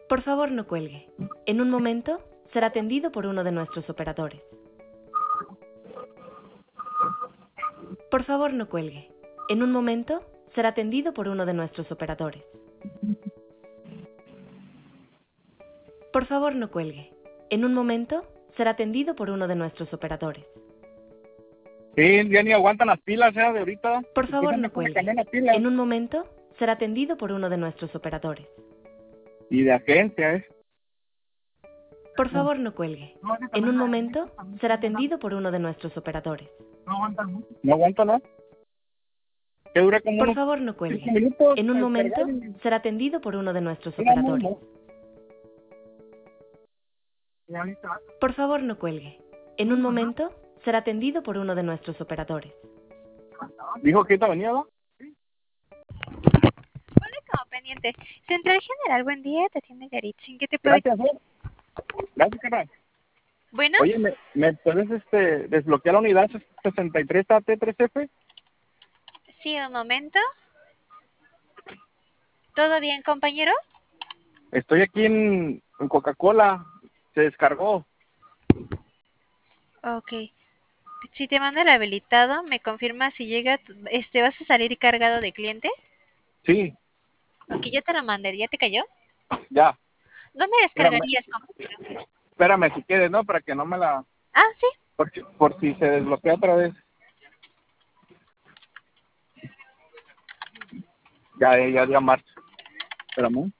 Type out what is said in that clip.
Por favor, no cuelgue. En un momento será atendido por uno de nuestros operadores. Por favor, no cuelgue. En un momento será atendido por uno de nuestros operadores. Por favor, no cuelgue. En un momento será atendido por uno de nuestros operadores. Sí, ya ni aguantan las pilas, de ahorita. Por favor, no Empiezan a cuelgue. cambiar las pilas. En un momento será atendido por uno de nuestros operadores. Y de agencia, Por favor, no cuelgue. En un momento será atendido por uno de nuestros operadores. No aguantan mucho. No aguantan, ¿no? Que dura como Por unos favor, no 5 cuelgue. minutos. En un para momento cargar y- será atendido por uno de nuestros No, no, operadores. no. Y ahorita- Por favor, no cuelgue. En un momento será atendido por uno de nuestros operadores. Dijo que ahorita venía, ¿no? Ponle como pendiente. Central General, buen día, te atiende Yaritza. ¿En qué te puedo ayudar? Gracias, Gracias, carnal. Bueno, Oye, ¿me puedes desbloquear la unidad 63 AT3F? sí, un momento. ¿Todo bien, compañero? Estoy aquí en Coca-Cola. Se descargó. Ok. Si te manda el habilitado, me confirma si llega, ¿vas a salir cargado de cliente? Sí, Ok, ya te lo mandé, ¿ya te cayó? ya. ¿Dónde descargarías, compañero? Espérame si quieres, ¿no? Para que no me la... Ah, sí. Por si se desbloquea otra vez. Ya marcha. Espérame.